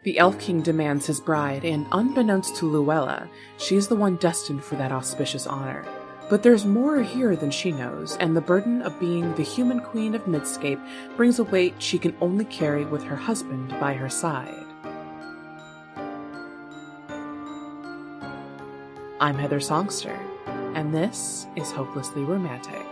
The Elf King demands his bride, and unbeknownst to Luella, she's the one destined for that auspicious honor. But there's more here than she knows, and the burden of being the human queen of Midscape brings a weight she can only carry with her husband by her side. I'm Heather Songster, and this is Hopelessly Romantic.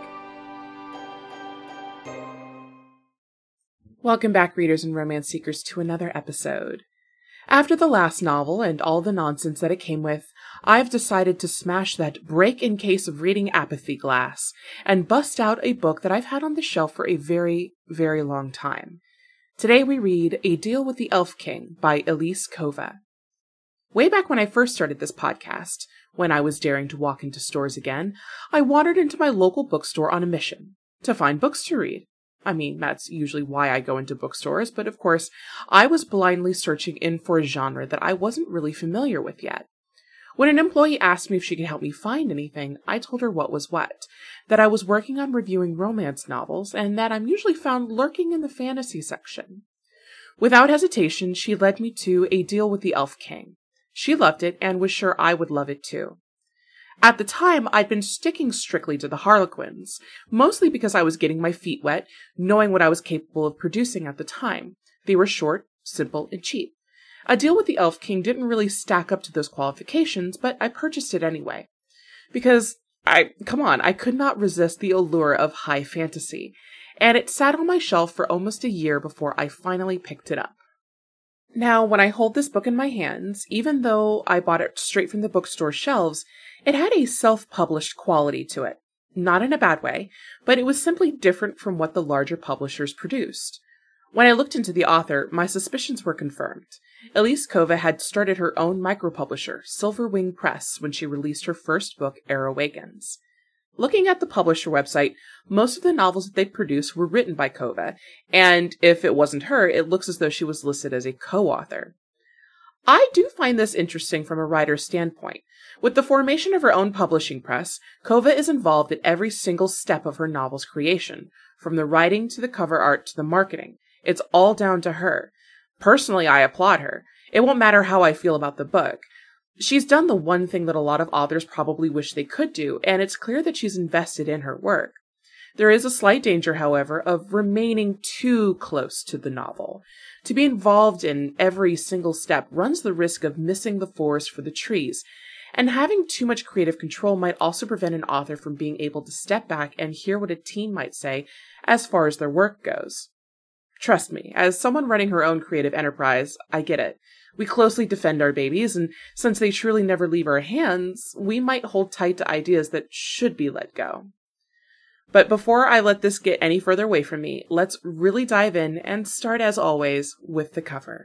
Welcome back, readers and romance seekers, to another episode. After the last novel and all the nonsense that it came with, I've decided to smash that break-in case of reading apathy glass and bust out a book that I've had on the shelf for a very, very long time. Today we read A Deal with the Elf King by Elise Kova. Way back when I first started this podcast, when I was daring to walk into stores again, I wandered into my local bookstore on a mission to find books to read. I mean, that's usually why I go into bookstores, but of course, I was blindly searching in for a genre that I wasn't really familiar with yet. When an employee asked me if she could help me find anything, I told her what was what, that I was working on reviewing romance novels, and that I'm usually found lurking in the fantasy section. Without hesitation, she led me to A Deal with the Elf King. She loved it, and was sure I would love it too. At the time, I'd been sticking strictly to the Harlequins, mostly because I was getting my feet wet, knowing what I was capable of producing at the time. They were short, simple, and cheap. A Deal with the Elf King didn't really stack up to those qualifications, but I purchased it anyway. Because, I could not resist the allure of high fantasy, and it sat on my shelf for almost a year before I finally picked it up. Now, when I hold this book in my hands, even though I bought it straight from the bookstore shelves, it had a self-published quality to it. Not in a bad way, but it was simply different from what the larger publishers produced. When I looked into the author, my suspicions were confirmed. Elise Kova had started her own micropublisher, Silverwing Press, when she released her first book, Air Awakens. Looking at the publisher website, most of the novels that they produced were written by Kova, and if it wasn't her, it looks as though she was listed as a co-author. I do find this interesting from a writer's standpoint. With the formation of her own publishing press, Kova is involved at every single step of her novel's creation, from the writing to the cover art to the marketing. It's all down to her. Personally, I applaud her. It won't matter how I feel about the book. She's done the one thing that a lot of authors probably wish they could do, and it's clear that she's invested in her work. There is a slight danger, however, of remaining too close to the novel. To be involved in every single step runs the risk of missing the forest for the trees, and having too much creative control might also prevent an author from being able to step back and hear what a team might say as far as their work goes. Trust me, as someone running her own creative enterprise, I get it. We closely defend our babies, and since they truly never leave our hands, we might hold tight to ideas that should be let go. But before I let this get any further away from me, let's really dive in and start, as always, with the cover.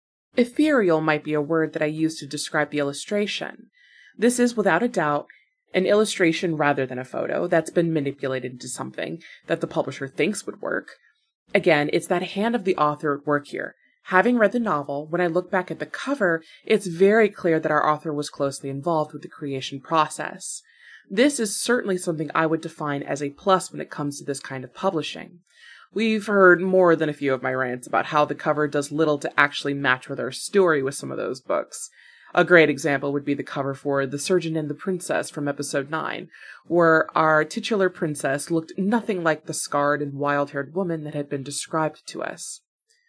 Ethereal might be a word that I use to describe the illustration. This is, without a doubt, an illustration rather than a photo that's been manipulated into something that the publisher thinks would work. Again, it's that hand of the author at work here. Having read the novel, when I look back at the cover, it's very clear that our author was closely involved with the creation process. This is certainly something I would define as a plus when it comes to this kind of publishing. We've heard more than a few of my rants about how the cover does little to actually match with our story with some of those books. A great example would be the cover for The Surgeon and the Princess from episode 9, where our titular princess looked nothing like the scarred and wild-haired woman that had been described to us.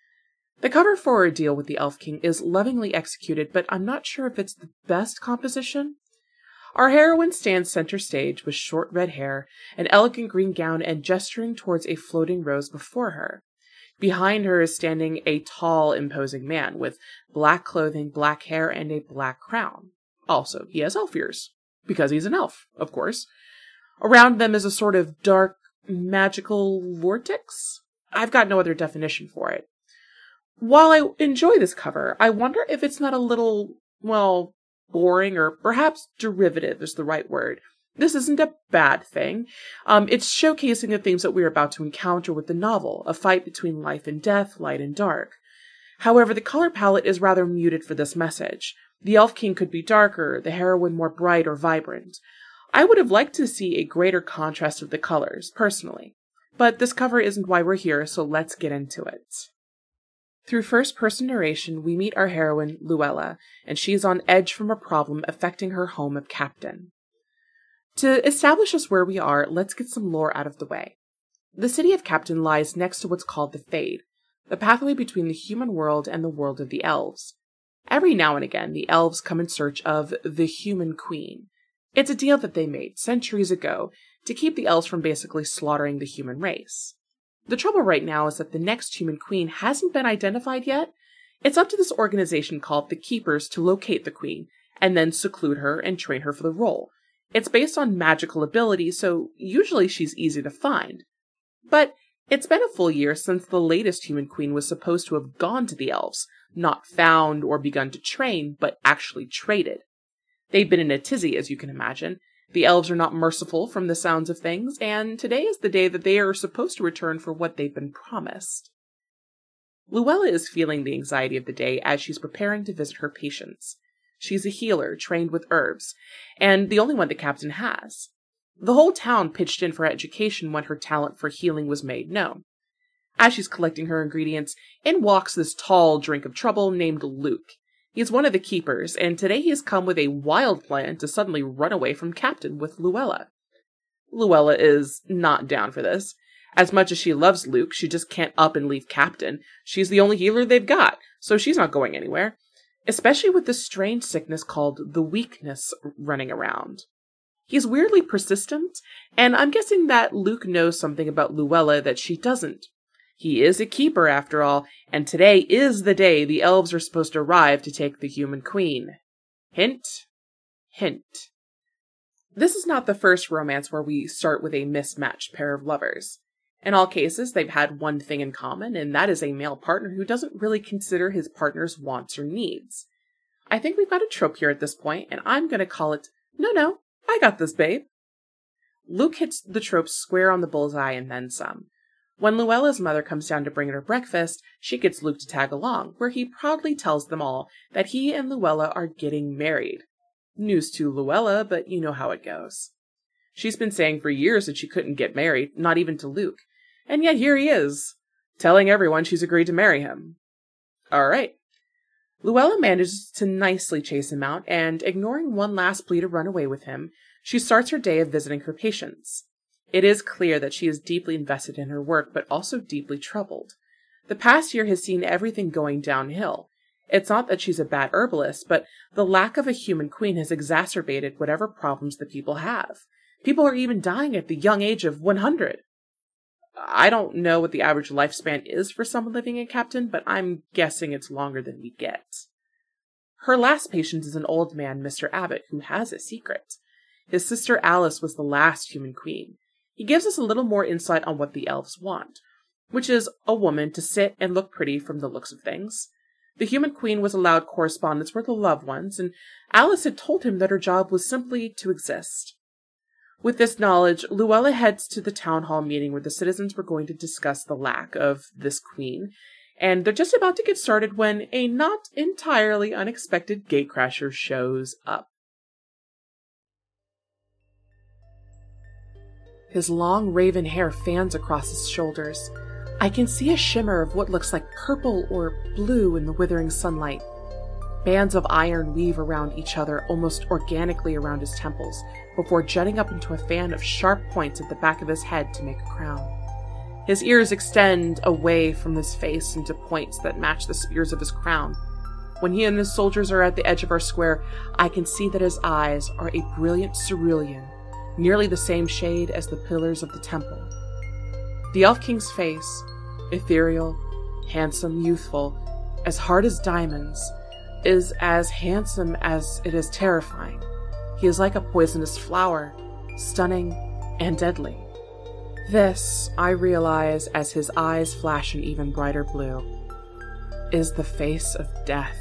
The cover for A Deal with the Elf King is lovingly executed, but I'm not sure if it's the best composition. Our heroine stands center stage with short red hair, an elegant green gown, and gesturing towards a floating rose before her. Behind her is standing a tall, imposing man with black clothing, black hair, and a black crown. Also, he has elf ears, because he's an elf, of course. Around them is a sort of dark, magical vortex? I've got no other definition for it. While I enjoy this cover, I wonder if it's not a little, boring, or perhaps derivative is the right word. This isn't a bad thing. It's showcasing the themes that we're about to encounter with the novel, a fight between life and death, light and dark. However, the color palette is rather muted for this message. The Elf King could be darker, the heroine more bright or vibrant. I would have liked to see a greater contrast of the colors, personally. But this cover isn't why we're here, so let's get into it. Through first-person narration, we meet our heroine, Luella, and she's on edge from a problem affecting her home of Captain. To establish us where we are, let's get some lore out of the way. The city of Captain lies next to what's called the Fade, the pathway between the human world and the world of the elves. Every now and again, the elves come in search of the human queen. It's a deal that they made centuries ago to keep the elves from basically slaughtering the human race. The trouble right now is that the next human queen hasn't been identified yet. It's up to this organization called the Keepers to locate the queen, and then seclude her and train her for the role. It's based on magical ability, so usually she's easy to find. But it's been a full year since the latest human queen was supposed to have gone to the elves, not found or begun to train, but actually traded. They've been in a tizzy, as you can imagine. The elves are not merciful from the sounds of things, and today is the day that they are supposed to return for what they've been promised. Luella is feeling the anxiety of the day as she's preparing to visit her patients. She's a healer, trained with herbs, and the only one the captain has. The whole town pitched in for education when her talent for healing was made known. As she's collecting her ingredients, in walks this tall drink of trouble named Luke. He's one of the Keepers, and today he has come with a wild plan to suddenly run away from Captain with Luella. Luella is not down for this. As much as she loves Luke, she just can't up and leave Captain. She's the only healer they've got, so she's not going anywhere. Especially with this strange sickness called the weakness running around. He's weirdly persistent, and I'm guessing that Luke knows something about Luella that she doesn't. He is a keeper, after all, and today is the day the elves are supposed to arrive to take the human queen. Hint, hint. This is not the first romance where we start with a mismatched pair of lovers. In all cases, they've had one thing in common, and that is a male partner who doesn't really consider his partner's wants or needs. I think we've got a trope here at this point, and I'm going to call it, no, I got this, babe. Luke hits the trope square on the bullseye and then some. When Luella's mother comes down to bring her breakfast, she gets Luke to tag along, where he proudly tells them all that he and Luella are getting married. News to Luella, but you know how it goes. She's been saying for years that she couldn't get married, not even to Luke. And yet here he is, telling everyone she's agreed to marry him. All right. Luella manages to nicely chase him out, and ignoring one last plea to run away with him, she starts her day of visiting her patients. It is clear that she is deeply invested in her work, but also deeply troubled. The past year has seen everything going downhill. It's not that she's a bad herbalist, but the lack of a human queen has exacerbated whatever problems the people have. People are even dying at the young age of 100. I don't know what the average lifespan is for someone living in Captain, but I'm guessing it's longer than we get. Her last patient is an old man, Mr. Abbott, who has a secret. His sister Alice was the last human queen. He gives us a little more insight on what the elves want, which is a woman to sit and look pretty from the looks of things. The human queen was allowed correspondence with her loved ones, and Alice had told him that her job was simply to exist. With this knowledge, Luella heads to the town hall meeting where the citizens were going to discuss the lack of this queen, and they're just about to get started when a not entirely unexpected gatecrasher shows up. His long raven hair fans across his shoulders. I can see a shimmer of what looks like purple or blue in the withering sunlight. Bands of iron weave around each other almost organically around his temples, before jutting up into a fan of sharp points at the back of his head to make a crown. His ears extend away from his face into points that match the spears of his crown. When he and his soldiers are at the edge of our square, I can see that his eyes are a brilliant cerulean, nearly the same shade as the pillars of the temple. The Elf King's face, ethereal, handsome, youthful, as hard as diamonds, is as handsome as it is terrifying. He is like a poisonous flower, stunning and deadly. This, I realize as his eyes flash an even brighter blue, is the face of death.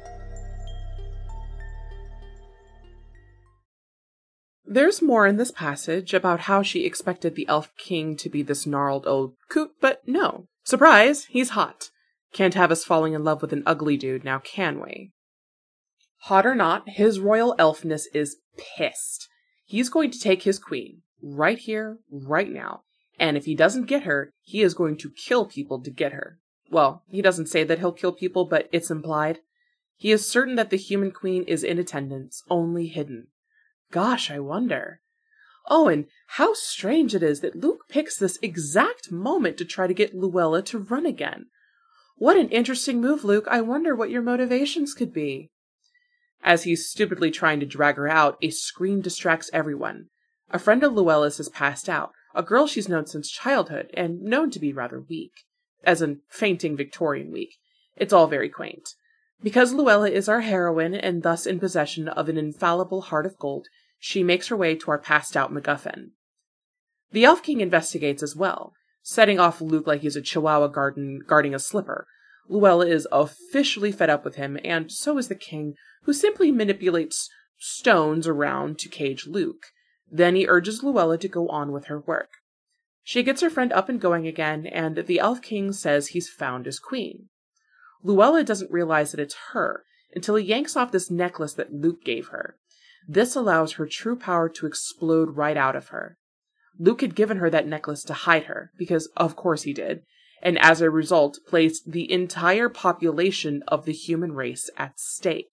There's more in this passage about how she expected the Elf King to be this gnarled old coot, but no. Surprise, he's hot. Can't have us falling in love with an ugly dude, now can we? Hot or not, his royal elfness is pissed. He's going to take his queen, right here, right now, and if he doesn't get her, he is going to kill people to get her. Well, he doesn't say that he'll kill people, but it's implied. He is certain that the human queen is in attendance, only hidden. Gosh, I wonder. Oh, and how strange it is that Luke picks this exact moment to try to get Luella to run again. What an interesting move, Luke. I wonder what your motivations could be. As he's stupidly trying to drag her out, a scream distracts everyone. A friend of Luella's has passed out, a girl she's known since childhood, and known to be rather weak. As in fainting Victorian weak. It's all very quaint. Because Luella is our heroine and thus in possession of an infallible heart of gold, she makes her way to our passed-out MacGuffin. The Elf King investigates as well, setting off Luke like he's a chihuahua guarding a slipper. Luella is officially fed up with him, and so is the king, who simply manipulates stones around to cage Luke. Then he urges Luella to go on with her work. She gets her friend up and going again, and the Elf King says he's found his queen. Luella doesn't realize that it's her, until he yanks off this necklace that Luke gave her. This allows her true power to explode right out of her. Luke had given her that necklace to hide her, because of course he did, and as a result placed the entire population of the human race at stake.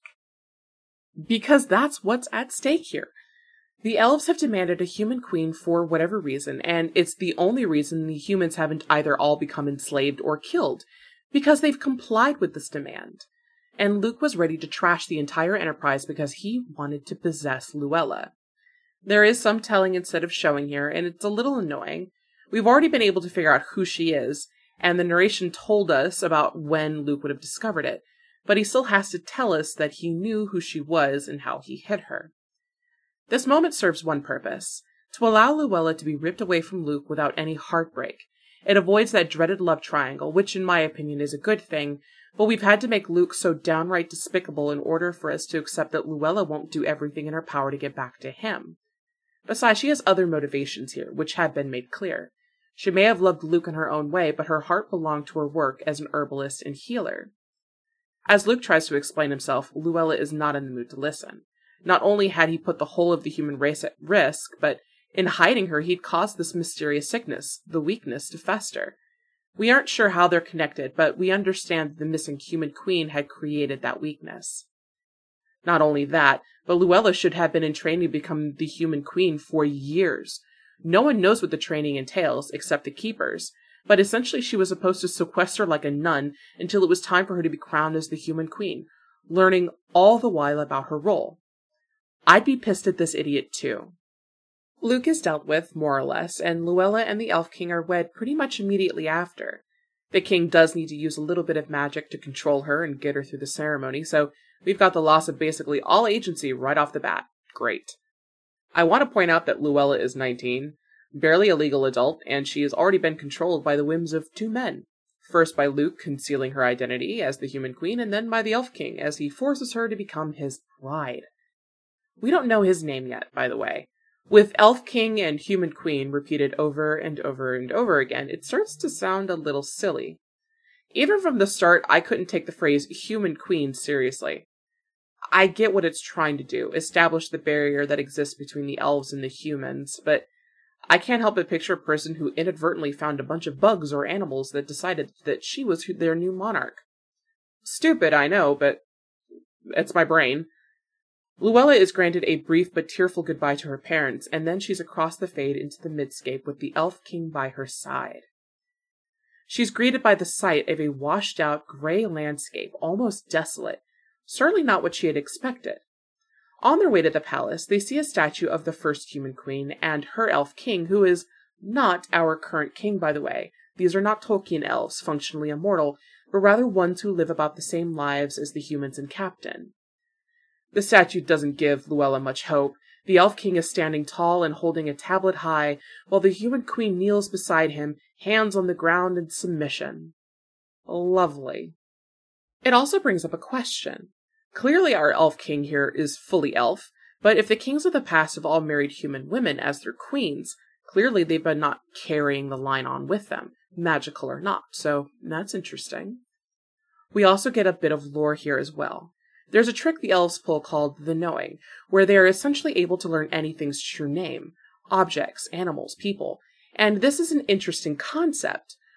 Because that's what's at stake here. The elves have demanded a human queen for whatever reason, and it's the only reason the humans haven't either all become enslaved or killed, because they've complied with this demand. And Luke was ready to trash the entire enterprise because he wanted to possess Luella. There is some telling instead of showing here, and it's a little annoying. We've already been able to figure out who she is, and the narration told us about when Luke would have discovered it, but he still has to tell us that he knew who she was and how he hid her. This moment serves one purpose, to allow Luella to be ripped away from Luke without any heartbreak. It avoids that dreaded love triangle, which in my opinion is a good thing, but we've had to make Luke so downright despicable in order for us to accept that Luella won't do everything in her power to get back to him. Besides, she has other motivations here, which have been made clear. She may have loved Luke in her own way, but her heart belonged to her work as an herbalist and healer. As Luke tries to explain himself, Luella is not in the mood to listen. Not only had he put the whole of the human race at risk, but in hiding her, he'd caused this mysterious sickness, the weakness, to fester. We aren't sure how they're connected, but we understand that the missing human queen had created that weakness. Not only that, but Luella should have been in training to become the human queen for years. No one knows what the training entails, except the keepers, but essentially she was supposed to sequester like a nun until it was time for her to be crowned as the human queen, learning all the while about her role. I'd be pissed at this idiot too. Luke is dealt with, more or less, and Luella and the Elf King are wed pretty much immediately after. The king does need to use a little bit of magic to control her and get her through the ceremony, so we've got the loss of basically all agency right off the bat. Great. I want to point out that Luella is 19, barely a legal adult, and she has already been controlled by the whims of two men. First by Luke concealing her identity as the human queen, and then by the Elf King as he forces her to become his bride. We don't know his name yet, by the way. With Elf King and Human Queen repeated over and over and over again, it starts to sound a little silly. Even from the start, I couldn't take the phrase Human Queen seriously. I get what it's trying to do, establish the barrier that exists between the elves and the humans, but I can't help but picture a person who inadvertently found a bunch of bugs or animals that decided that she was their new monarch. Stupid, I know, but it's my brain. Luella is granted a brief but tearful goodbye to her parents, and then she's across the fade into the midscape with the Elf King by her side. She's greeted by the sight of a washed-out gray landscape, almost desolate, certainly not what she had expected. On their way to the palace, they see a statue of the first human queen and her Elf King, who is not our current king, by the way. These are not Tolkien elves, functionally immortal, but rather ones who live about the same lives as the humans and Captain. The statue doesn't give Luella much hope. The Elf King is standing tall and holding a tablet high, while the human queen kneels beside him, hands on the ground in submission. Lovely. It also brings up a question. Clearly our Elf King here is fully elf, but if the kings of the past have all married human women as their queens, clearly they've been not carrying the line on with them, magical or not, so that's interesting. We also get a bit of lore here as well. There's a trick the elves pull called the Knowing, where they are essentially able to learn anything's true name, objects, animals, people, and this is an interesting concept.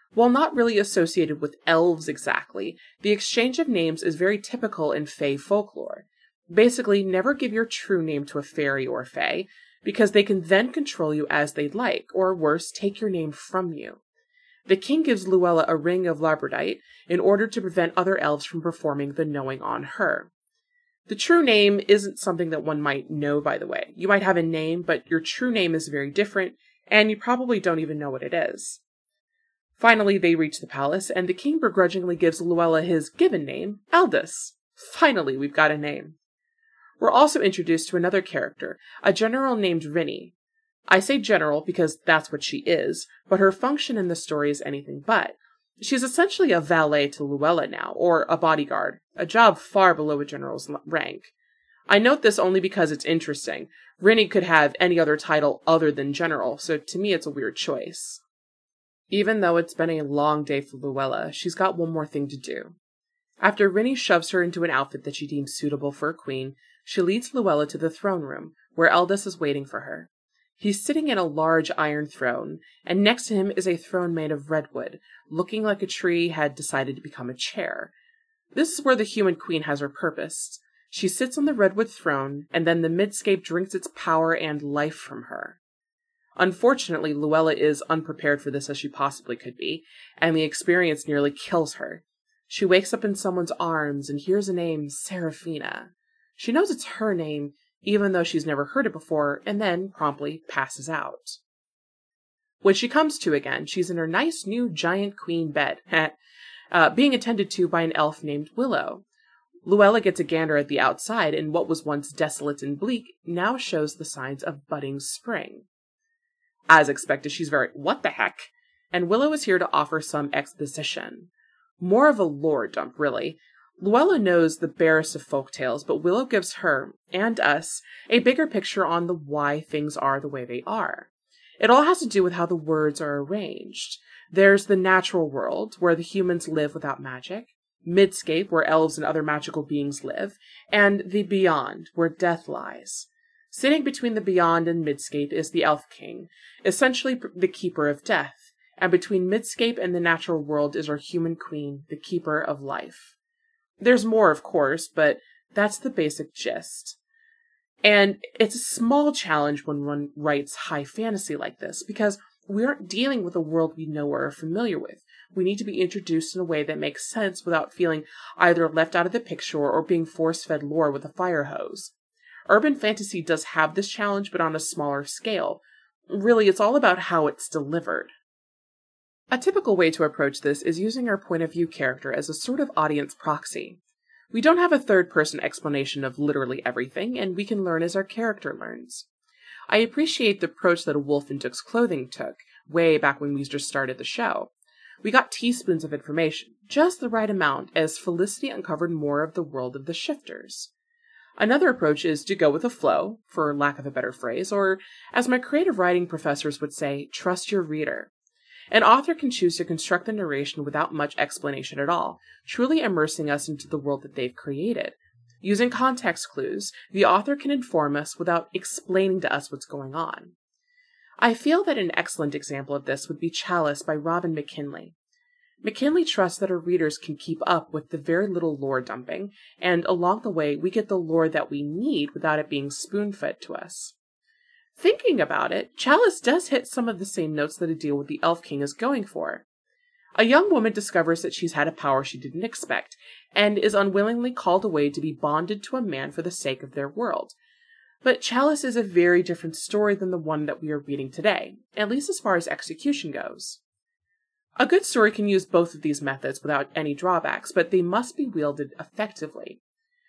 While not really associated with elves exactly, the exchange of names is very typical in Fae folklore. Basically, never give your true name to a fairy or fae, because they can then control you as they'd like, or worse, take your name from you. The king gives Luella a ring of labradorite in order to prevent other elves from performing the knowing on her. The true name isn't something that one might know, by the way. You might have a name, but your true name is very different, and you probably don't even know what it is. Finally, they reach the palace, and the king begrudgingly gives Luella his given name, Aldous. Finally, we've got a name. We're also introduced to another character, a general named Rinny. I say general because that's what she is, but her function in the story is anything but. She's essentially a valet to Luella now, or a bodyguard, a job far below a general's rank. I note this only because it's interesting. Rinny could have any other title other than general, so to me it's a weird choice. Even though it's been a long day for Luella, she's got one more thing to do. After Rinny shoves her into an outfit that she deems suitable for a queen, she leads Luella to the throne room, where Aldous is waiting for her. He's sitting in a large iron throne, and next to him is a throne made of redwood, looking like a tree had decided to become a chair. This is where the human queen has her purpose. She sits on the redwood throne, and then the Midscape drinks its power and life from her. Unfortunately, Luella is unprepared for this as she possibly could be, and the experience nearly kills her. She wakes up in someone's arms and hears the name Seraphina. She knows it's her name, even though she's never heard it before, and then promptly passes out. When she comes to again, she's in her nice new giant queen bed, being attended to by an elf named Willow. Luella gets a gander at the outside, and what was once desolate and bleak now shows the signs of budding spring. As expected, she's very, what the heck? And Willow is here to offer some exposition. More of a lore dump, really. Luella knows the barest of folktales, but Willow gives her, and us, a bigger picture on the why things are the way they are. It all has to do with how the words are arranged. There's the natural world, where the humans live without magic, Midscape, where elves and other magical beings live, and the beyond, where death lies. Sitting between the beyond and Midscape is the Elf King, essentially the keeper of death, and between Midscape and the natural world is our human queen, the keeper of life. There's more, of course, but that's the basic gist. And it's a small challenge when one writes high fantasy like this, because we aren't dealing with a world we know or are familiar with. We need to be introduced in a way that makes sense without feeling either left out of the picture or being force-fed lore with a fire hose. Urban fantasy does have this challenge, but on a smaller scale. Really, it's all about how it's delivered. A typical way to approach this is using our point of view character as a sort of audience proxy. We don't have a third-person explanation of literally everything, and we can learn as our character learns. I appreciate the approach that A Wolf in Dook's Clothing took, way back when we just started the show. We got teaspoons of information, just the right amount, as Felicity uncovered more of the world of the shifters. Another approach is to go with the flow, for lack of a better phrase, or, as my creative writing professors would say, trust your reader. An author can choose to construct the narration without much explanation at all, truly immersing us into the world that they've created. Using context clues, the author can inform us without explaining to us what's going on. I feel that an excellent example of this would be Chalice by Robin McKinley. McKinley trusts that her readers can keep up with the very little lore dumping, and along the way we get the lore that we need without it being spoon-fed to us. Thinking about it, Chalice does hit some of the same notes that a deal with the Elf King is going for. A young woman discovers that she's had a power she didn't expect, and is unwillingly called away to be bonded to a man for the sake of their world. But Chalice is a very different story than the one that we are reading today, at least as far as execution goes. A good story can use both of these methods without any drawbacks, but they must be wielded effectively.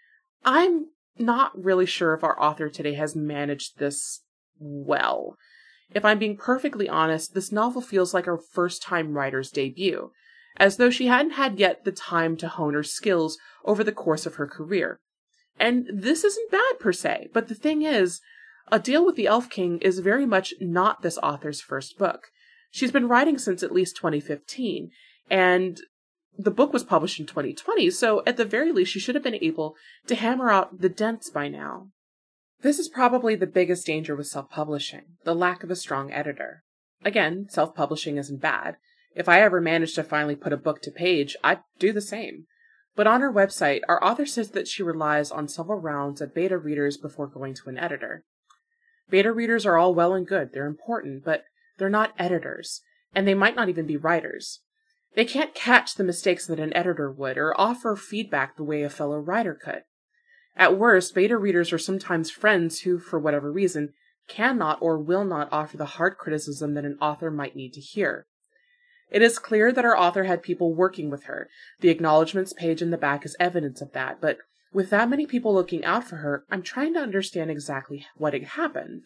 I'm not really sure if our author today has managed this well. If I'm being perfectly honest, this novel feels like our first-time writer's debut, as though she hadn't had yet the time to hone her skills over the course of her career. And this isn't bad per se, but the thing is, A Deal with the Elf King is very much not this author's first book. She's been writing since at least 2015, and the book was published in 2020, so at the very least she should have been able to hammer out the dents by now. This is probably the biggest danger with self-publishing, the lack of a strong editor. Again, self-publishing isn't bad. If I ever managed to finally put a book to page, I'd do the same. But on her website, our author says that she relies on several rounds of beta readers before going to an editor. Beta readers are all well and good, they're important, but they're not editors, and they might not even be writers. They can't catch the mistakes that an editor would, or offer feedback the way a fellow writer could. At worst, beta readers are sometimes friends who, for whatever reason, cannot or will not offer the hard criticism that an author might need to hear. It is clear that our author had people working with her. The acknowledgments page in the back is evidence of that, but with that many people looking out for her, I'm trying to understand exactly what had happened.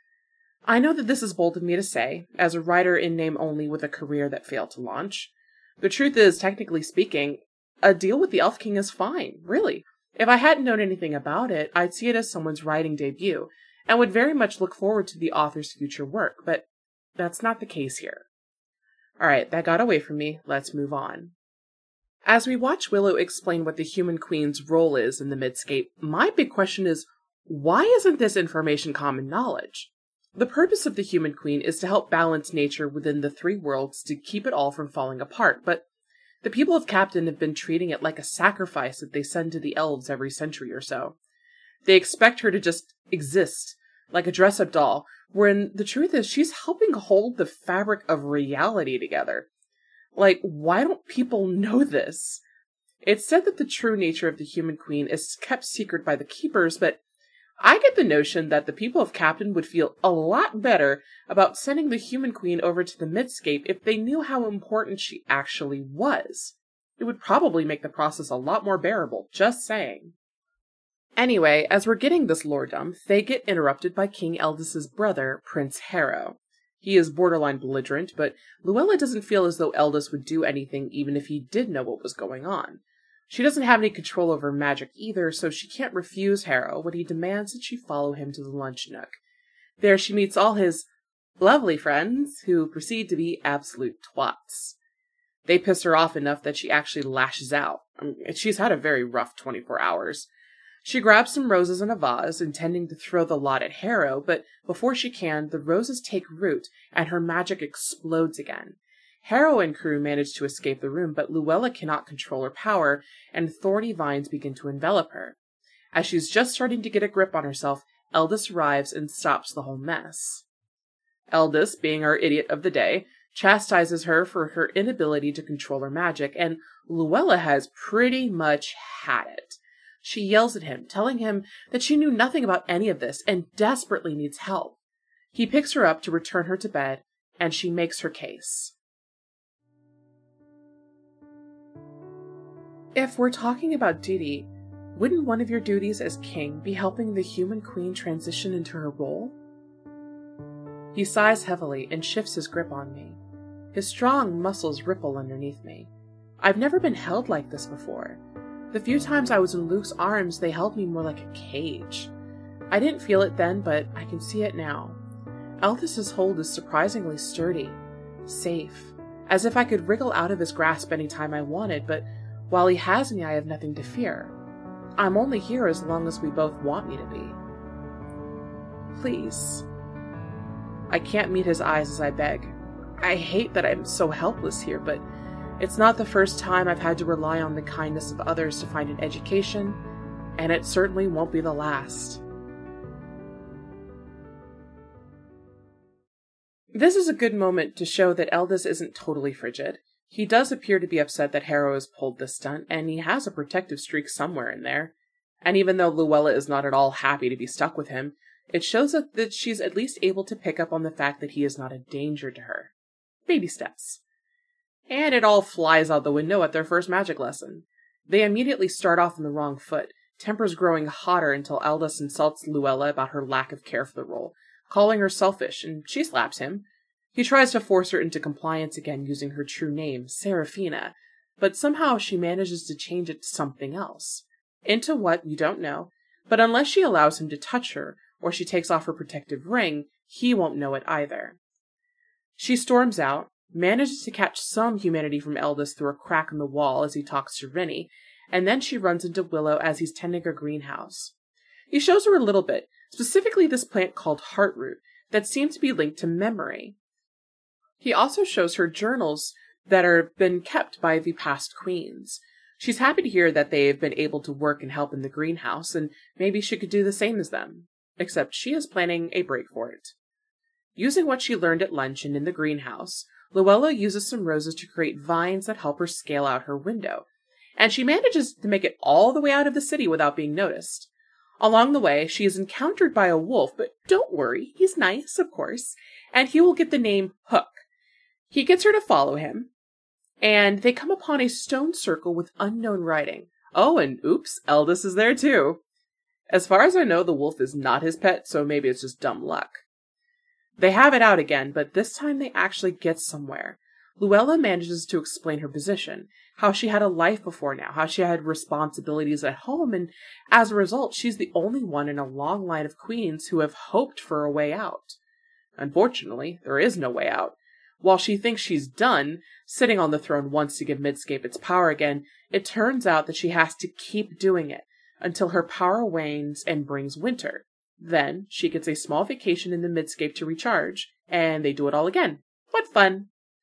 I know that this is bold of me to say, as a writer in name only with a career that failed to launch. The truth is, technically speaking, a deal with the Elf King is fine, really. If I hadn't known anything about it, I'd see it as someone's writing debut, and would very much look forward to the author's future work, but that's not the case here. Alright, that got away from me. Let's move on. As we watch Willow explain what the Human Queen's role is in the Midscape, my big question is, why isn't this information common knowledge? The purpose of the Human Queen is to help balance nature within the three worlds to keep it all from falling apart, but the people of Captain have been treating it like a sacrifice that they send to the elves every century or so. They expect her to just exist, like a dress-up doll, when the truth is she's helping hold the fabric of reality together. Like, why don't people know this? It's said that the true nature of the Human Queen is kept secret by the Keepers, but I get the notion that the people of Captain would feel a lot better about sending the Human Queen over to the Midscape if they knew how important she actually was. It would probably make the process a lot more bearable, just saying. Anyway, as we're getting this lore dump, they get interrupted by King Eldas's brother, Prince Harrow. He is borderline belligerent, but Luella doesn't feel as though Eldas would do anything even if he did know what was going on. She doesn't have any control over magic either, so she can't refuse Harrow when he demands that she follow him to the lunch nook. There she meets all his lovely friends, who proceed to be absolute twats. They piss her off enough that she actually lashes out. She's had a very rough 24 hours. She grabs some roses in a vase, intending to throw the lot at Harrow, but before she can, the roses take root, and her magic explodes again. Harrow and crew manage to escape the room, but Luella cannot control her power, and thorny vines begin to envelop her. As she's just starting to get a grip on herself, Eldas arrives and stops the whole mess. Eldas, being our idiot of the day, chastises her for her inability to control her magic, and Luella has pretty much had it. She yells at him, telling him that she knew nothing about any of this and desperately needs help. He picks her up to return her to bed, and she makes her case. If we're talking about duty, wouldn't one of your duties as king be helping the Human Queen transition into her role? He sighs heavily and shifts his grip on me. His strong muscles ripple underneath me. I've never been held like this before. The few times I was in Luke's arms, they held me more like a cage. I didn't feel it then, but I can see it now. Eldas's hold is surprisingly sturdy, safe, as if I could wriggle out of his grasp any time I wanted, but while he has me, I have nothing to fear. I'm only here as long as we both want me to be. Please. I can't meet his eyes as I beg. I hate that I'm so helpless here, but it's not the first time I've had to rely on the kindness of others to find an education, and it certainly won't be the last. This is a good moment to show that Eldas isn't totally frigid. He does appear to be upset that Harrow has pulled this stunt, and he has a protective streak somewhere in there. And even though Luella is not at all happy to be stuck with him, it shows that she's at least able to pick up on the fact that he is not a danger to her. Baby steps. And it all flies out the window at their first magic lesson. They immediately start off on the wrong foot, tempers growing hotter until Eldas insults Luella about her lack of care for the role, calling her selfish, and she slaps him. He tries to force her into compliance again using her true name, Seraphina, but somehow she manages to change it to something else. Into what, we don't know, but unless she allows him to touch her, or she takes off her protective ring, he won't know it either. She storms out, manages to catch some humanity from Eldas through a crack in the wall as he talks to Rennie, and then she runs into Willow as he's tending a greenhouse. He shows her a little bit, specifically this plant called Heartroot, that seems to be linked to memory. He also shows her journals that are been kept by the past queens. She's happy to hear that they've been able to work and help in the greenhouse, and maybe she could do the same as them. Except she is planning a break for it. Using what she learned at lunch and in the greenhouse, Luella uses some roses to create vines that help her scale out her window, and she manages to make it all the way out of the city without being noticed. Along the way, she is encountered by a wolf, but don't worry, he's nice, of course, and he will get the name Hook. He gets her to follow him, and they come upon a stone circle with unknown writing. Oh, and oops, Eldest is there too. As far as I know, the wolf is not his pet, so maybe it's just dumb luck. They have it out again, but this time they actually get somewhere. Luella manages to explain her position, how she had a life before now, how she had responsibilities at home, and as a result, she's the only one in a long line of queens who have hoped for a way out. Unfortunately, there is no way out. While she thinks she's done, sitting on the throne once to give Midscape its power again, it turns out that she has to keep doing it until her power wanes and brings winter. Then she gets a small vacation in the Midscape to recharge, and they do it all again. What fun!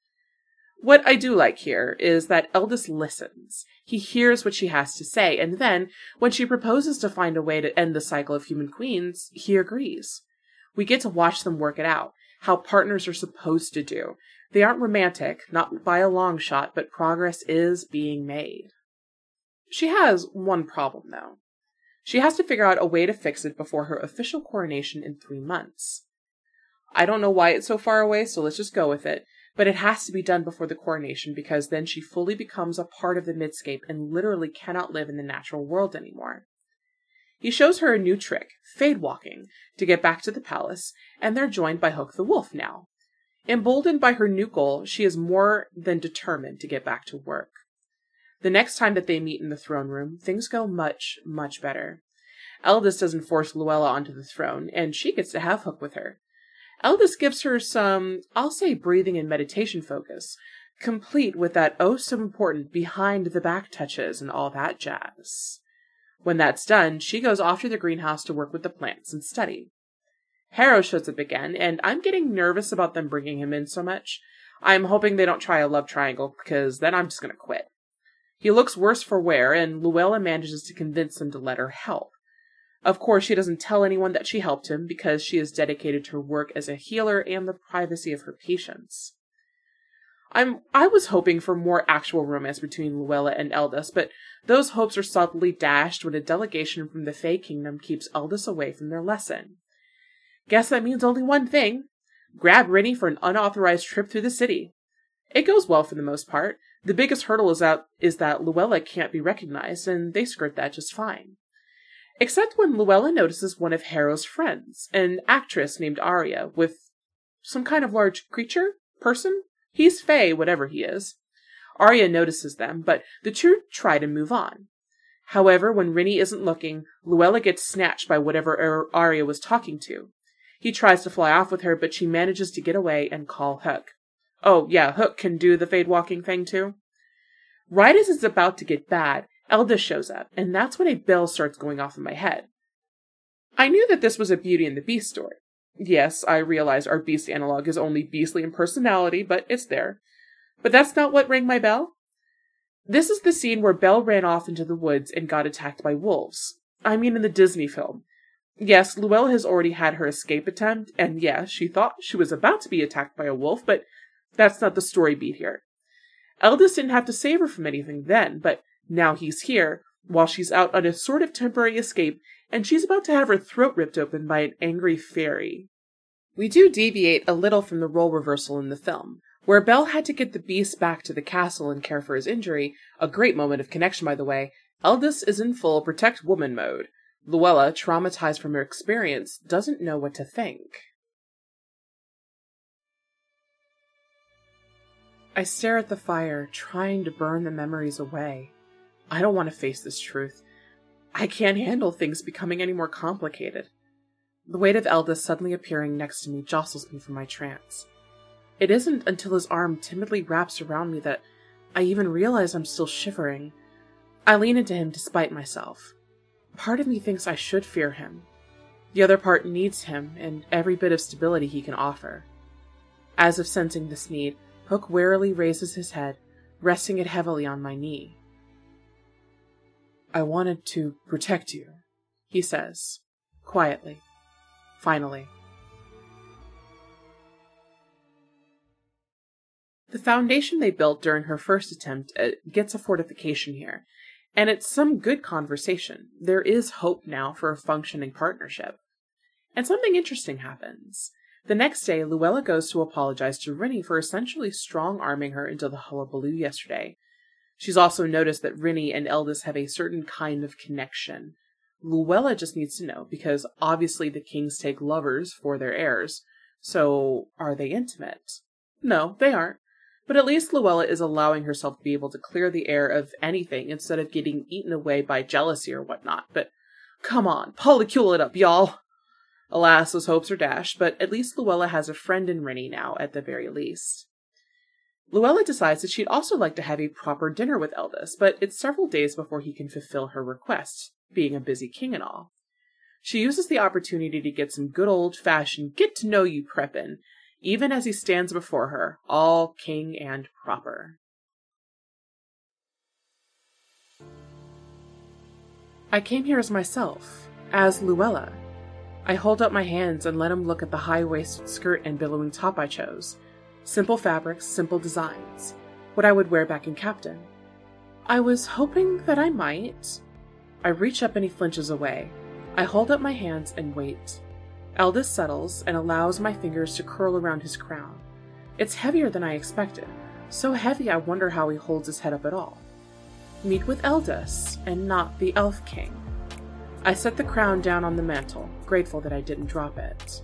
What I do like here is that Eldest listens. He hears what she has to say, and then, when she proposes to find a way to end the cycle of human queens, he agrees. We get to watch them work it out, how partners are supposed to do. They aren't romantic, not by a long shot, but progress is being made. She has one problem, though. She has to figure out a way to fix it before her official coronation in 3 months. I don't know why it's so far away, so let's just go with it, but it has to be done before the coronation because then she fully becomes a part of the Midscape and literally cannot live in the natural world anymore. He shows her a new trick, fade walking, to get back to the palace, and they're joined by Hook the Wolf now. Emboldened by her new goal, she is more than determined to get back to work. The next time that they meet in the throne room, things go much, much better. Eldest doesn't force Luella onto the throne, and she gets to have Hook with her. Eldest gives her some, I'll say, breathing and meditation focus, complete with that oh-so-important behind-the-back touches and all that jazz. When that's done, she goes off to the greenhouse to work with the plants and study. Harrow shows up again, and I'm getting nervous about them bringing him in so much. I'm hoping they don't try a love triangle, because then I'm just going to quit. He looks worse for wear, and Luella manages to convince him to let her help. Of course, she doesn't tell anyone that she helped him, because she is dedicated to her work as a healer and the privacy of her patients. I was hoping for more actual romance between Luella and Eldest, but those hopes are subtly dashed when a delegation from the Fae Kingdom keeps Eldest away from their lesson. Guess that means only one thing. Grab Rennie for an unauthorized trip through the city. It goes well for the most part. The biggest hurdle is that Luella can't be recognized, and they skirt that just fine. Except when Luella notices one of Harrow's friends, an actress named Arya, with some kind of large creature? Person? He's Fae, whatever he is. Arya notices them, but the two try to move on. However, when Rennie isn't looking, Luella gets snatched by whatever Arya was talking to. He tries to fly off with her, but she manages to get away and call Hook. Oh, yeah, Hook can do the fade walking thing too. Right as it's about to get bad, Eldest shows up, and that's when a bell starts going off in my head. I knew that this was a Beauty and the Beast story. Yes, I realize our Beast analog is only beastly in personality, but it's there. But that's not what rang my bell. This is the scene where Belle ran off into the woods and got attacked by wolves. I mean in the Disney film. Yes, Luella has already had her escape attempt, and yes, she thought she was about to be attacked by a wolf, but that's not the story beat here. Eldest didn't have to save her from anything then, but now he's here, while she's out on a sort of temporary escape, and she's about to have her throat ripped open by an angry fairy. We do deviate a little from the role reversal in the film, where Belle had to get the Beast back to the castle and care for his injury, a great moment of connection by the way. Eldest is in full protect woman mode. Luella, traumatized from her experience, doesn't know what to think. I stare at the fire, trying to burn the memories away. I don't want to face this truth. I can't handle things becoming any more complicated. The weight of Eldest suddenly appearing next to me jostles me from my trance. It isn't until his arm timidly wraps around me that I even realize I'm still shivering. I lean into him despite myself. Part of me thinks I should fear him. The other part needs him and every bit of stability he can offer. As if sensing this need, Hook warily raises his head, resting it heavily on my knee. I wanted to protect you, he says, quietly, finally. The foundation they built during her first attempt gets a fortification here, and it's some good conversation. There is hope now for a functioning partnership. And something interesting happens. The next day, Luella goes to apologize to Rinny for essentially strong-arming her into the hullabaloo yesterday. She's also noticed that Rinny and Eldis have a certain kind of connection. Luella just needs to know, because obviously the kings take lovers for their heirs. So, are they intimate? No, they aren't. But at least Luella is allowing herself to be able to clear the air of anything instead of getting eaten away by jealousy or whatnot. But come on, polycule it up, y'all! Alas, those hopes are dashed, but at least Luella has a friend in Rinny now, at the very least. Luella decides that she'd also like to have a proper dinner with Eldis, but it's several days before he can fulfill her request, being a busy king and all. She uses the opportunity to get some good old-fashioned get-to-know-you prep in, even as he stands before her, all king and proper. I came here as myself, as Luella. I hold up my hands and let him look at the high-waisted skirt and billowing top I chose. Simple fabrics, simple designs. What I would wear back in Captain. I was hoping that I might. I reach up and he flinches away. I hold up my hands and wait. Eldis settles and allows my fingers to curl around his crown. It's heavier than I expected. So heavy I wonder how he holds his head up at all. Meet with Eldis, and not the Elf King. I set the crown down on the mantle, grateful that I didn't drop it.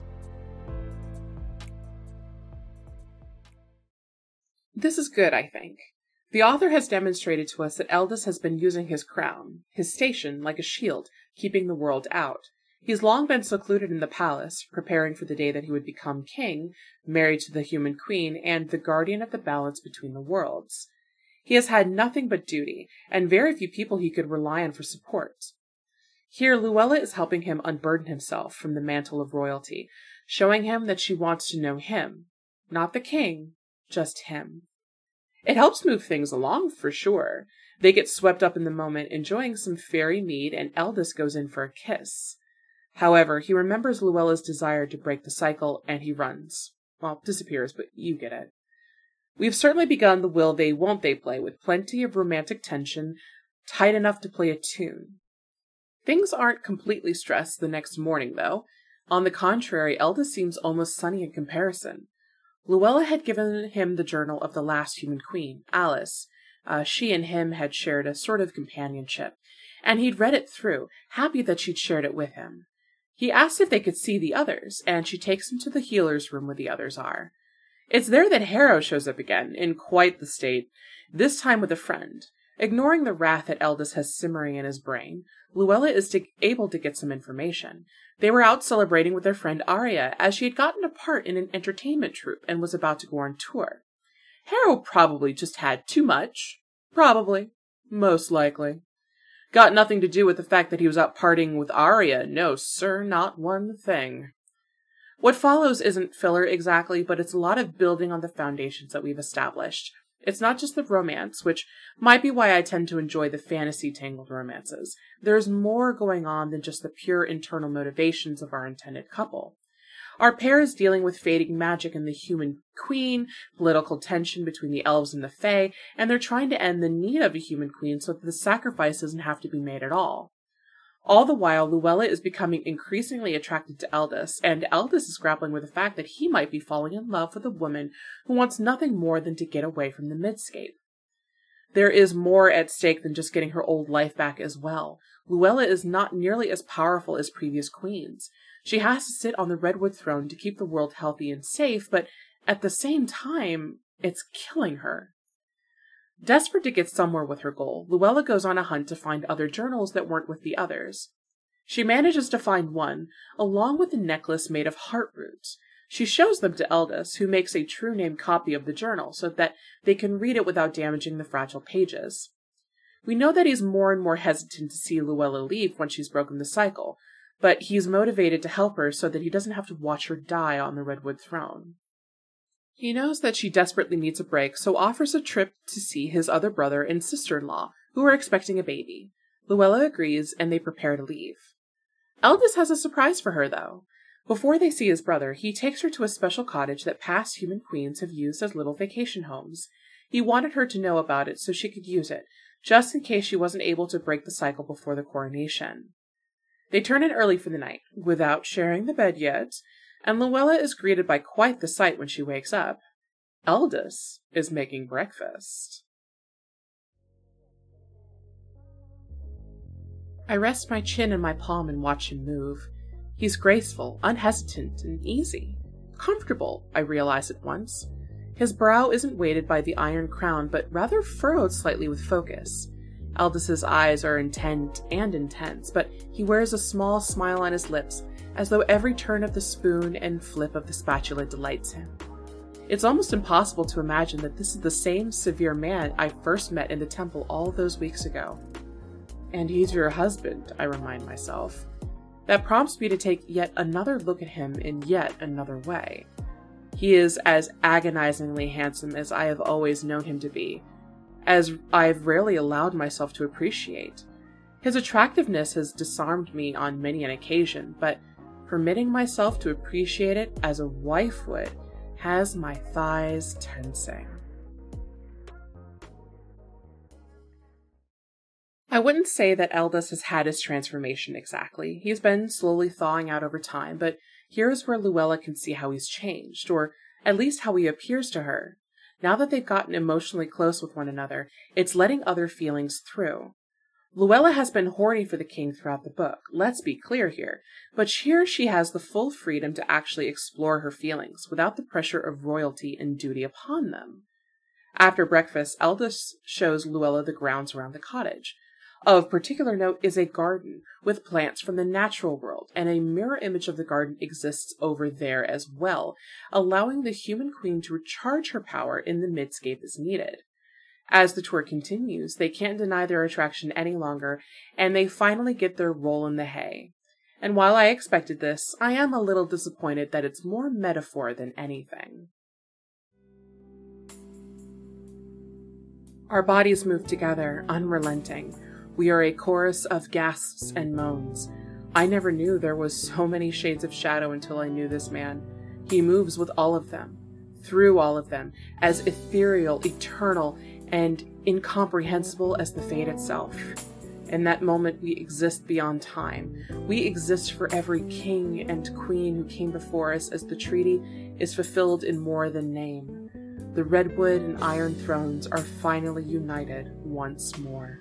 This is good, I think. The author has demonstrated to us that Eldis has been using his crown, his station, like a shield, keeping the world out. He's long been secluded in the palace, preparing for the day that he would become king, married to the human queen, and the guardian of the balance between the worlds. He has had nothing but duty, and very few people he could rely on for support. Here, Luella is helping him unburden himself from the mantle of royalty, showing him that she wants to know him. Not the king, just him. It helps move things along, for sure. They get swept up in the moment, enjoying some fairy mead, and Eldis goes in for a kiss. However, he remembers Luella's desire to break the cycle, and he runs. Well, disappears, but you get it. We've certainly begun the will they won't they play, with plenty of romantic tension, tight enough to play a tune. Things aren't completely stressed the next morning, though. On the contrary, Eldis seems almost sunny in comparison. Luella had given him the journal of the last human queen, Alice. She and him had shared a sort of companionship, and he'd read it through, happy that she'd shared it with him. He asks if they could see the others, and she takes him to the healer's room where the others are. It's there that Harrow shows up again, in quite the state, this time with a friend. Ignoring the wrath that Eldis has simmering in his brain, Luella is able to get some information. They were out celebrating with their friend Arya, as she had gotten a part in an entertainment troupe and was about to go on tour. Harrow probably just had too much. Probably. Most likely. Got nothing to do with the fact that he was out partying with Arya. No, sir, not one thing. What follows isn't filler exactly, but it's a lot of building on the foundations that we've established. It's not just the romance, which might be why I tend to enjoy the fantasy-tangled romances. There's more going on than just the pure internal motivations of our intended couple. Our pair is dealing with fading magic in the human queen, political tension between the elves and the fae, and they're trying to end the need of a human queen so that the sacrifice doesn't have to be made at all. All the while, Luella is becoming increasingly attracted to Eldis, and Eldis is grappling with the fact that he might be falling in love with a woman who wants nothing more than to get away from the Midscape. There is more at stake than just getting her old life back as well. Luella is not nearly as powerful as previous queens. She has to sit on the Redwood throne to keep the world healthy and safe, but at the same time, it's killing her. Desperate to get somewhere with her goal, Luella goes on a hunt to find other journals that weren't with the others. She manages to find one, along with a necklace made of heart roots. She shows them to Eldis, who makes a true name copy of the journal so that they can read it without damaging the fragile pages. We know that he's more and more hesitant to see Luella leave when she's broken the cycle, but he's motivated to help her so that he doesn't have to watch her die on the Redwood throne. He knows that she desperately needs a break, so offers a trip to see his other brother and sister-in-law, who are expecting a baby. Luella agrees, and they prepare to leave. Eldest has a surprise for her, though. Before they see his brother, he takes her to a special cottage that past human queens have used as little vacation homes. He wanted her to know about it so she could use it, just in case she wasn't able to break the cycle before the coronation. They turn in early for the night, without sharing the bed yet, and Luella is greeted by quite the sight when she wakes up. Eldest is making breakfast. I rest my chin in my palm and watch him move. He's graceful, unhesitant, and easy. Comfortable, I realize at once. His brow isn't weighted by the iron crown, but rather furrowed slightly with focus. Eldest's eyes are intent and intense, but he wears a small smile on his lips, as though every turn of the spoon and flip of the spatula delights him. It's almost impossible to imagine that this is the same severe man I first met in the temple all those weeks ago. And he's your husband, I remind myself. That prompts me to take yet another look at him in yet another way. He is as agonizingly handsome as I have always known him to be, as I've rarely allowed myself to appreciate. His attractiveness has disarmed me on many an occasion, but permitting myself to appreciate it as a wife would has my thighs tensing. I wouldn't say that Eldest has had his transformation exactly. He's been slowly thawing out over time, but here's where Luella can see how he's changed, or at least how he appears to her. Now that they've gotten emotionally close with one another, it's letting other feelings through. Luella has been horny for the king throughout the book, let's be clear here, but here she has the full freedom to actually explore her feelings without the pressure of royalty and duty upon them. After breakfast, Eldest shows Luella the grounds around the cottage. Of particular note is a garden with plants from the natural world, and a mirror image of the garden exists over there as well, allowing the human queen to recharge her power in the midscape as needed. As the tour continues, they can't deny their attraction any longer, and they finally get their roll in the hay. And while I expected this, I am a little disappointed that it's more metaphor than anything. Our bodies move together, unrelenting. We are a chorus of gasps and moans. I never knew there was so many shades of shadow until I knew this man. He moves with all of them, through all of them, as ethereal, eternal, and incomprehensible as the fate itself. In that moment, we exist beyond time. We exist for every king and queen who came before us, as the treaty is fulfilled in more than name. The redwood and iron thrones are finally united once more.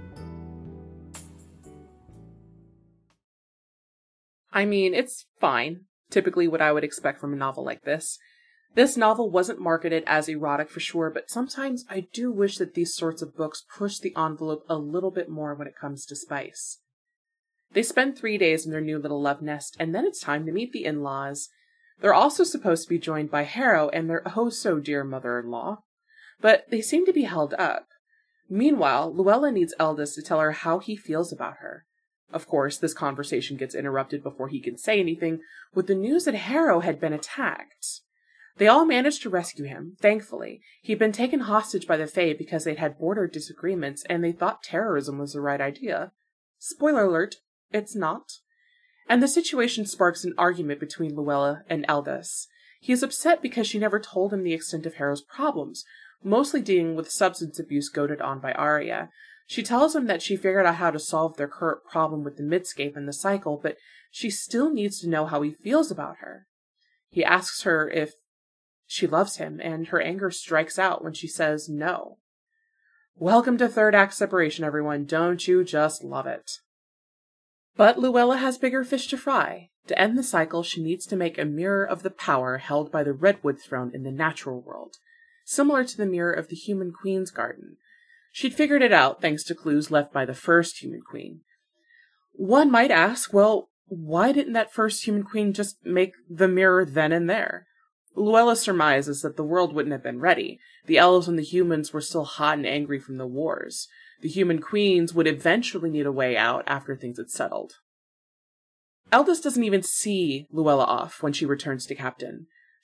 I mean, it's fine. Typically what I would expect from a novel like this. This novel wasn't marketed as erotic for sure, but sometimes I do wish that these sorts of books push the envelope a little bit more when it comes to spice. They spend 3 days in their new little love nest, and then it's time to meet the in-laws. They're also supposed to be joined by Harrow and their oh-so-dear mother-in-law, but they seem to be held up. Meanwhile, Luella needs Eldest to tell her how he feels about her. Of course, this conversation gets interrupted before he can say anything with the news that Harrow had been attacked. They all managed to rescue him, thankfully. He'd been taken hostage by the Fae because they'd had border disagreements and they thought terrorism was the right idea. Spoiler alert, it's not. And the situation sparks an argument between Luella and Eldest. He is upset because she never told him the extent of Harrow's problems, mostly dealing with substance abuse goaded on by Arya. She tells him that she figured out how to solve their current problem with the midscape and the cycle, but she still needs to know how he feels about her. He asks her if she loves him, and her anger strikes out when she says no. Welcome to third act separation, everyone. Don't you just love it? But Luella has bigger fish to fry. To end the cycle, she needs to make a mirror of the power held by the Redwood throne in the natural world, similar to the mirror of the human queen's garden. She'd figured it out thanks to clues left by the first human queen. One might ask, well, why didn't that first human queen just make the mirror then and there? Luella surmises that the world wouldn't have been ready. The elves and the humans were still hot and angry from the wars. The human queens would eventually need a way out after things had settled. Eldest doesn't even see Luella off when she returns to Captain.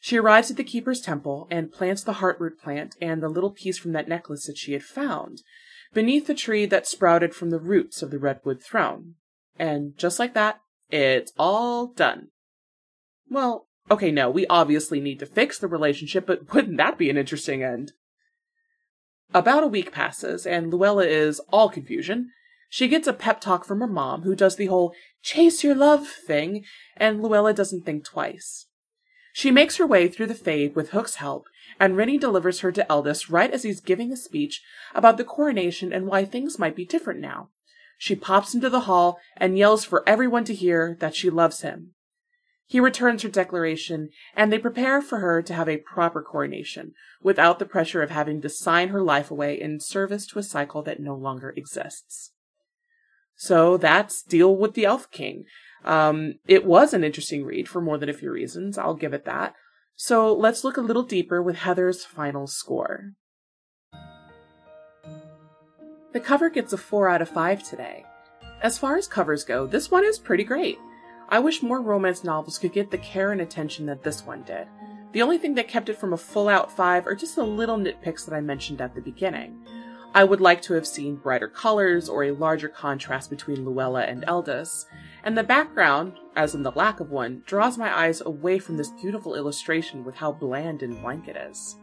She arrives at the keeper's temple and plants the heartroot plant and the little piece from that necklace that she had found beneath the tree that sprouted from the roots of the redwood throne. And just like that, it's all done. Well, okay, no, we obviously need to fix the relationship, but wouldn't that be an interesting end? About a week passes, and Luella is all confusion. She gets a pep talk from her mom, who does the whole chase your love thing, and Luella doesn't think twice. She makes her way through the Fade with Hook's help, and Rennie delivers her to Eldest right as he's giving a speech about the coronation and why things might be different now. She pops into the hall and yells for everyone to hear that she loves him. He returns her declaration, and they prepare for her to have a proper coronation, without the pressure of having to sign her life away in service to a cycle that no longer exists. So that's Deal with the Elf King. It was an interesting read for more than a few reasons, I'll give it that. So let's look a little deeper with Heather's final score. The cover gets a 4 out of 5 today. As far as covers go, this one is pretty great. I wish more romance novels could get the care and attention that this one did. The only thing that kept it from a full-out 5 are just the little nitpicks that I mentioned at the beginning. I would like to have seen brighter colors or a larger contrast between Luella and Eldest, and the background, as in the lack of one, draws my eyes away from this beautiful illustration with how bland and blank it is.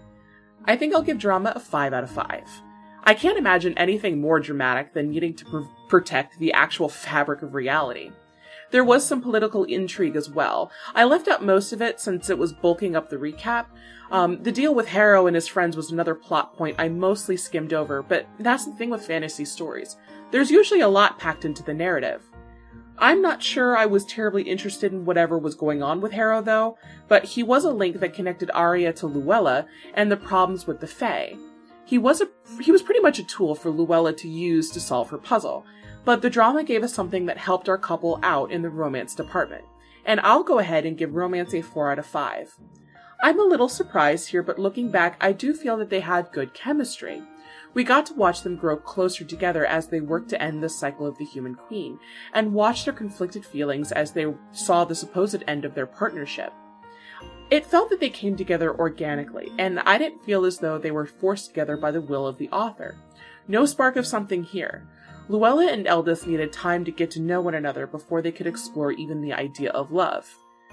I think I'll give drama a 5 out of 5. I can't imagine anything more dramatic than needing to protect the actual fabric of reality. There was some political intrigue as well. I left out most of it since it was bulking up the recap. The deal with Harrow and his friends was another plot point I mostly skimmed over, but that's the thing with fantasy stories. There's usually a lot packed into the narrative. I'm not sure I was terribly interested in whatever was going on with Harrow, though, but he was a link that connected Arya to Luella and the problems with the Fae. He was pretty much a tool for Luella to use to solve her puzzle, but the drama gave us something that helped our couple out in the romance department, and I'll go ahead and give romance a 4 out of 5. I'm a little surprised here, but looking back, I do feel that they had good chemistry. We got to watch them grow closer together as they worked to end the cycle of the Human Queen, and watch their conflicted feelings as they saw the supposed end of their partnership. It felt that they came together organically, and I didn't feel as though they were forced together by the will of the author. No spark of something here. Luella and Eldest needed time to get to know one another before they could explore even the idea of love.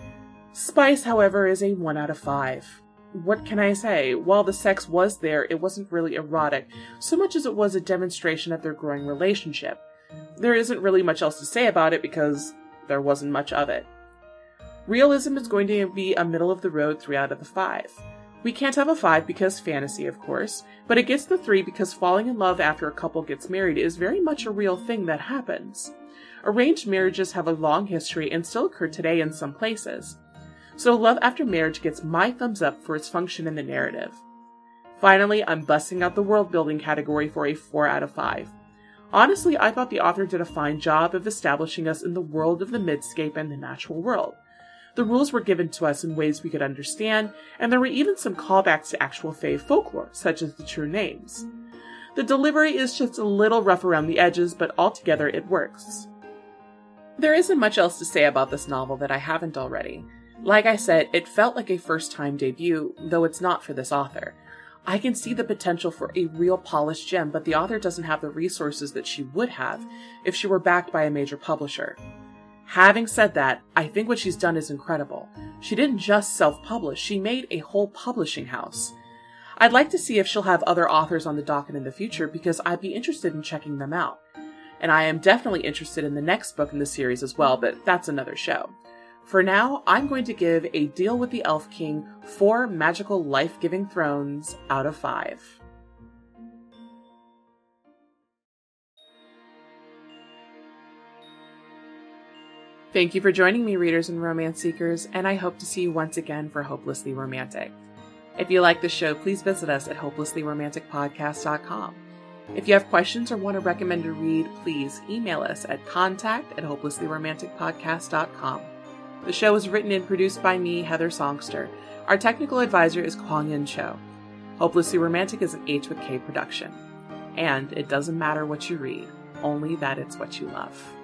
Spice, however, is a 1 out of 5. What can I say? While the sex was there, it wasn't really erotic, so much as it was a demonstration of their growing relationship. There isn't really much else to say about it because there wasn't much of it. Realism is going to be a middle-of-the-road 3 out of the 5. We can't have a 5 because fantasy, of course, but it gets the 3 because falling in love after a couple gets married is very much a real thing that happens. Arranged marriages have a long history and still occur today in some places. So Love After Marriage gets my thumbs up for its function in the narrative. Finally, I'm busting out the world-building category for a 4 out of 5. Honestly, I thought the author did a fine job of establishing us in the world of the Midscape and the natural world. The rules were given to us in ways we could understand, and there were even some callbacks to actual Fae folklore, such as the true names. The delivery is just a little rough around the edges, but altogether it works. There isn't much else to say about this novel that I haven't already. Like I said, it felt like a first-time debut, though it's not for this author. I can see the potential for a real polished gem, but the author doesn't have the resources that she would have if she were backed by a major publisher. Having said that, I think what she's done is incredible. She didn't just self-publish, she made a whole publishing house. I'd like to see if she'll have other authors on the docket in the future because I'd be interested in checking them out. And I am definitely interested in the next book in the series as well, but that's another show. For now, I'm going to give A Deal with the Elf King 4 magical life-giving thrones out of 5. Thank you for joining me, readers and romance seekers, and I hope to see you once again for Hopelessly Romantic. If you like the show, please visit us at hopelesslyromanticpodcast.com. If you have questions or want to recommend a read, please email us at contact@hopelesslyromanticpodcast.com. The show is written and produced by me, Heather Songster. Our technical advisor is Kwang Yin Cho. Hopelessly Romantic is an H with K production. And it doesn't matter what you read, only that it's what you love.